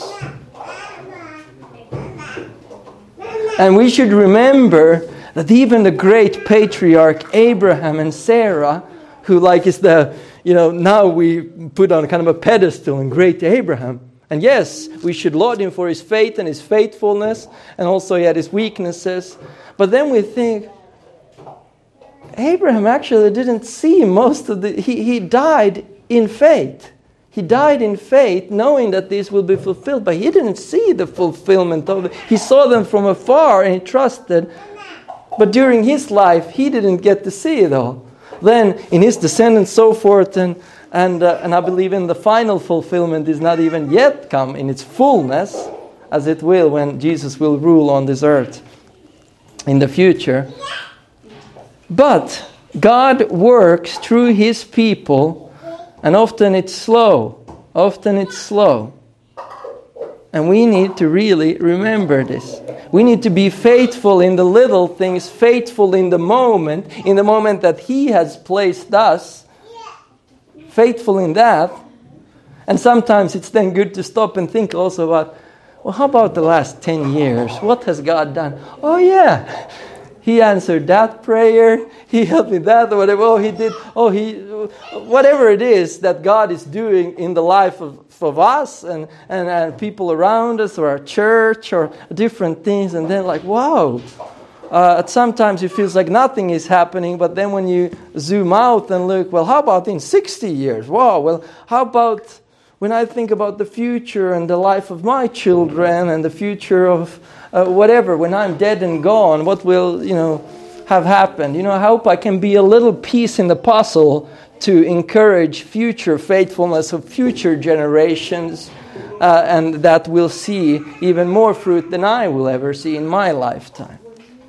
Speaker 1: And we should remember that even the great patriarch Abraham and Sarah, who like is the, you know, now we put on kind of a pedestal in great Abraham. And yes, we should laud him for his faith and his faithfulness, and also he had his weaknesses. But then we think, Abraham actually didn't see most of the, he, he died in faith. He died in faith knowing that this will be fulfilled, but he didn't see the fulfillment of it. He saw them from afar and he trusted. But during his life, he didn't get to see it all. Then in his descendants, so forth, and and uh, and I believe in the final fulfillment is not even yet come in its fullness, as it will when Jesus will rule on this earth in the future. But God works through his people, and often it's slow. Often it's slow. And we need to really remember this. We need to be faithful in the little things, faithful in the moment, in the moment that he has placed us. Faithful in that. And sometimes it's then good to stop and think also about, well, how about the last ten years? What has God done? Oh yeah, he answered that prayer. He helped me that or whatever. Oh, he did. Oh, he, whatever it is that God is doing in the life of, of us and, and, and people around us or our church or different things. And then like, wow. Uh, sometimes it feels like nothing is happening. But then when you zoom out and look, well, how about in sixty years? Wow. Well, how about when I think about the future and the life of my children and the future of uh, whatever, when I'm dead and gone, what will, you know, have happened? You know, I hope I can be a little piece in the puzzle to encourage future faithfulness of future generations, uh, and that will see even more fruit than I will ever see in my lifetime.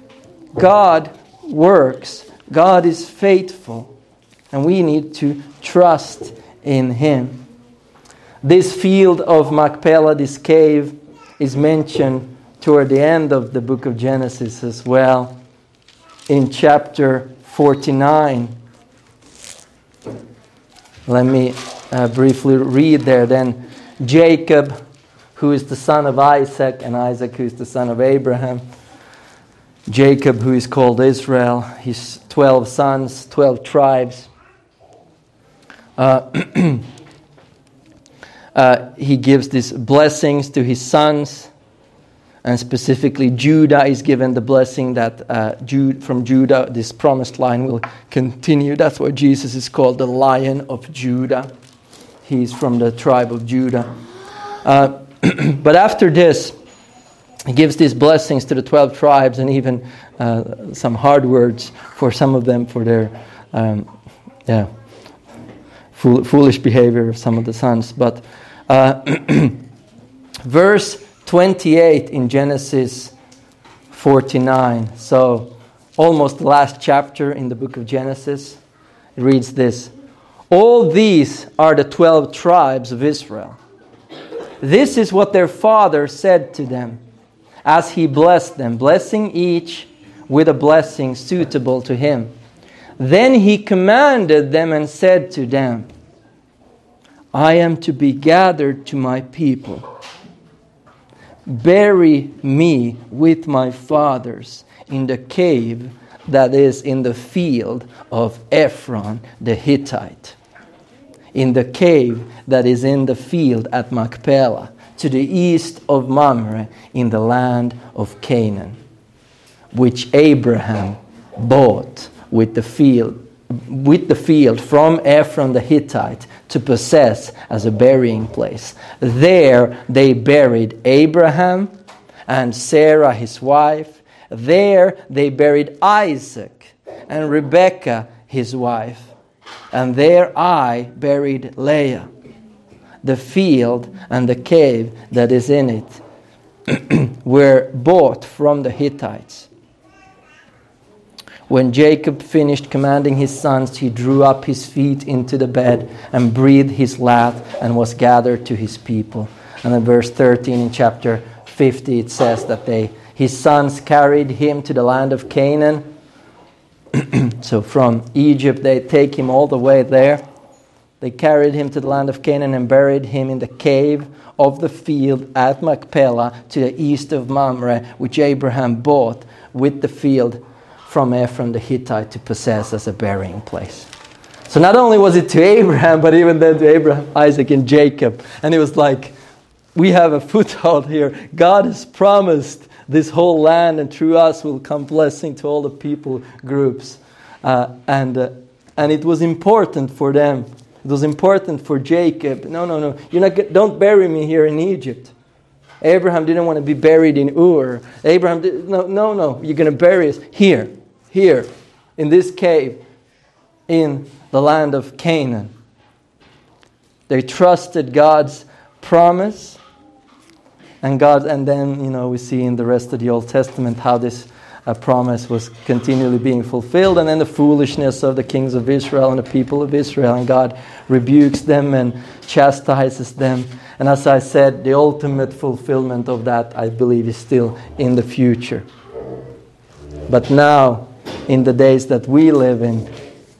Speaker 1: God works. God is faithful, and we need to trust in him. This field of Machpelah, this cave, is mentioned toward the end of the book of Genesis as well. In chapter forty-nine. Let me uh, briefly read there then. Jacob, who is the son of Isaac, and Isaac, who is the son of Abraham. Jacob, who is called Israel, his twelve sons, twelve tribes. Uh, uh, he gives these blessings to his sons. And specifically, Judah is given the blessing that uh, Jude, from Judah, this promised line will continue. That's why Jesus is called the Lion of Judah. He's from the tribe of Judah. Uh, but after this, he gives these blessings to the twelve tribes, and even uh, some hard words for some of them for their um, yeah fool, foolish behavior of some of the sons. But uh, verse twenty-eight in Genesis forty-nine. So almost the last chapter in the book of Genesis. It reads this. All these are the twelve tribes of Israel. This is what their father said to them as he blessed them, blessing each with a blessing suitable to him. Then he commanded them and said to them, I am to be gathered to my people. Bury me with my fathers in the cave that is in the field of Ephron the Hittite, in the cave that is in the field at Machpelah, to the east of Mamre, in the land of Canaan, which Abraham bought with the field, with the field from Ephron the Hittite to possess as a burying place. There they buried Abraham and Sarah his wife. There they buried Isaac and Rebekah his wife. And there I buried Leah. The field and the cave that is in it were bought from the Hittites. When Jacob finished commanding his sons, he drew up his feet into the bed and breathed his last and was gathered to his people. And in verse thirteen in chapter fifty it says that they, his sons carried him to the land of Canaan. So from Egypt they take him all the way there. They carried him to the land of Canaan and buried him in the cave of the field at Machpelah to the east of Mamre, which Abraham bought with the field from Ephron the Hittite to possess as a burying place. So not only was it to Abraham, but even then to Abraham, Isaac, and Jacob. And it was like, we have a foothold here. God has promised this whole land, and through us will come blessing to all the people groups. Uh, and uh, and it was important for them. It was important for Jacob. No, no, no. You're not. Get, don't bury me here in Egypt. Abraham didn't want to be buried in Ur. Abraham did, no, no, no. You're going to bury us here, here, in this cave, in the land of Canaan. They trusted God's promise, and God. And then, you know, we see in the rest of the Old Testament how this uh, promise was continually being fulfilled, and then the foolishness of the kings of Israel and the people of Israel, and God rebukes them and chastises them. And as I said, the ultimate fulfillment of that, I believe, is still in the future. But now, in the days that we live in,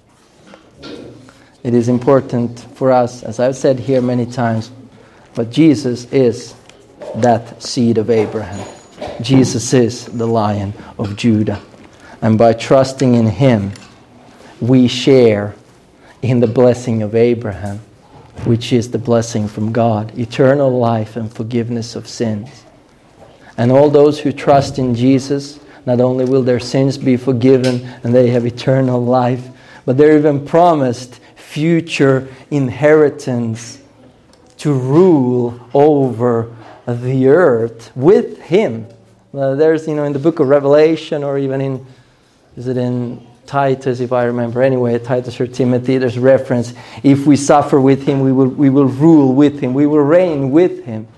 Speaker 1: it is important for us, as I've said here many times, but Jesus is that seed of Abraham. Jesus is the Lion of Judah. And by trusting in Him, we share in the blessing of Abraham, which is the blessing from God, eternal life and forgiveness of sins. And all those who trust in Jesus, not only will their sins be forgiven and they have eternal life, but they're even promised future inheritance to rule over the earth with Him. Uh, there's, you know, in the book of Revelation, or even in, is it in Titus, if I remember, anyway, Titus or Timothy, there's reference, if we suffer with Him, we will we will rule with Him, we will reign with Him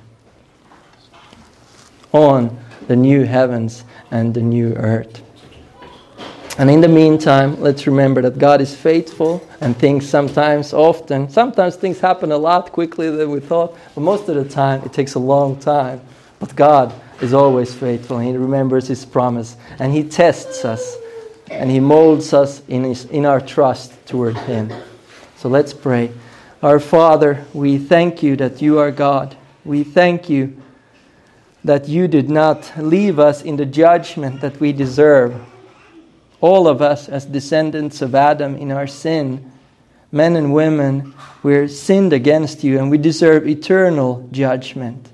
Speaker 1: on the new heavens and the new earth. And in the meantime, let's remember that God is faithful, and things sometimes, often, sometimes things happen a lot quickly than we thought, but most of the time it takes a long time. But God is always faithful, and He remembers His promise, and He tests us, and He molds us in his, in our trust toward Him. So let's pray. Our Father, we thank You that You are God. We thank You that You did not leave us in the judgment that we deserve. All of us as descendants of Adam in our sin, men and women, we're sinned against You, and we deserve eternal judgment.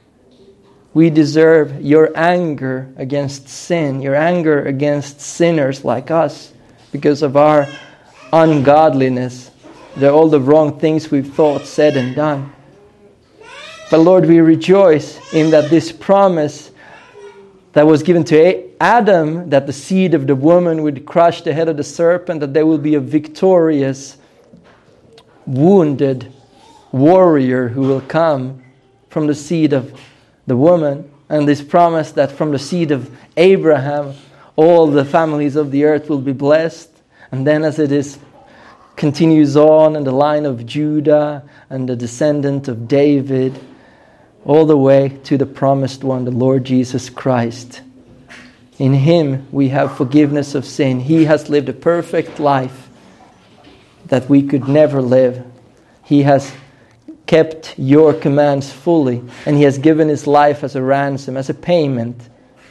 Speaker 1: We deserve Your anger against sin, Your anger against sinners like us, because of our ungodliness, the, all the wrong things we've thought, said, and done. But Lord, we rejoice in that this promise that was given to Adam, that the seed of the woman would crush the head of the serpent, that there will be a victorious, wounded warrior who will come from the seed of the woman. And this promise that from the seed of Abraham, all the families of the earth will be blessed. And then as it is continues on in the line of Judah and the descendant of David, all the way to the promised one, the Lord Jesus Christ. In Him we have forgiveness of sin. He has lived a perfect life that we could never live. He has kept Your commands fully, and He has given His life as a ransom, as a payment.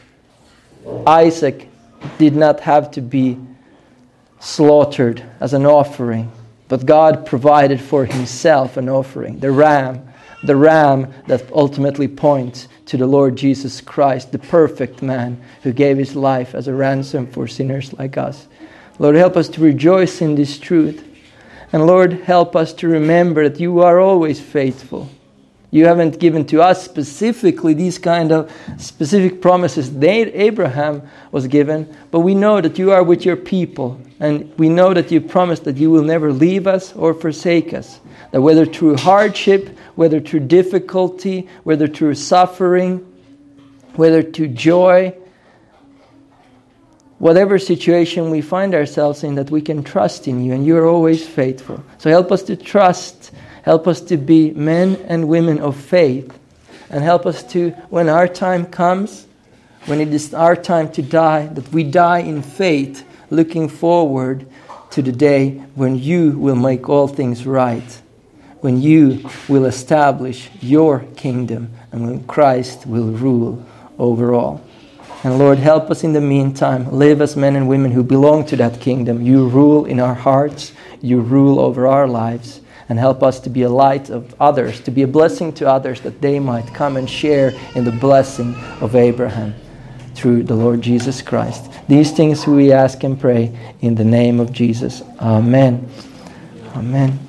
Speaker 1: Isaac did not have to be slaughtered as an offering, but God provided for Himself an offering, the ram. The ram that ultimately points to the Lord Jesus Christ, the perfect man who gave His life as a ransom for sinners like us. Lord, help us to rejoice in this truth. And Lord, help us to remember that You are always faithful. You haven't given to us specifically these kind of specific promises that Abraham was given, but we know that You are with Your people, and we know that You promised that You will never leave us or forsake us. That whether through hardship, whether through difficulty, whether through suffering, whether through joy, whatever situation we find ourselves in, that we can trust in You, and You are always faithful. So help us to trust, help us to be men and women of faith, and help us to, when our time comes, when it is our time to die, that we die in faith, looking forward to the day when You will make all things right, when You will establish Your kingdom, and when Christ will rule over all. And Lord, help us in the meantime live as men and women who belong to that kingdom. You rule in our hearts. You rule over our lives. And help us to be a light of others, to be a blessing to others, that they might come and share in the blessing of Abraham. through the Lord Jesus Christ. These things we ask and pray in the name of Jesus. Amen. Amen.